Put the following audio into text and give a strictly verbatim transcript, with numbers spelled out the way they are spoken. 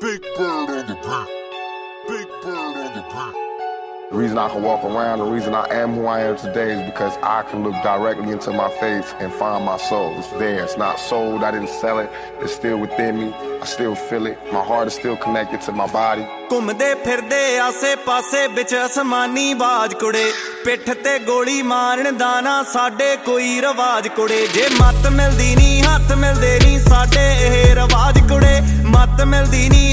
Big bird on the beat. Big bird on the beat. The reason I can walk around, the reason I am who I am today is because I can look directly into my face and find my soul. It's there. It's not sold. I didn't sell it. It's still within me. I still feel it. My heart is still connected to my body. ਘੁੰਮਦੇ ਫਿਰਦੇ ਆਸੇ ਪਾਸੇ ਵਿੱਚ ਅਸਮਾਨੀ ਬਾਜ ਕੁੜੇ ਪਿੱਠ ਤੇ ਗੋਲੀ ਮਾਰਨ ਦਾ ਨਾ ਸਾਡੇ ਕੋਈ ਰਵਾਜ ਕੁੜੇ ਜੇ ਮੱਤ ਮਿਲਦੀ ਨਹੀਂ ਹੱਥ ਮਿਲਦੇ ਨਹੀਂ ਸਾਡੇ ਇਹ ਰਵਾਜ ਕੁੜੇ ਮੱਤ ਮਿਲਦੀ ਨਹੀਂ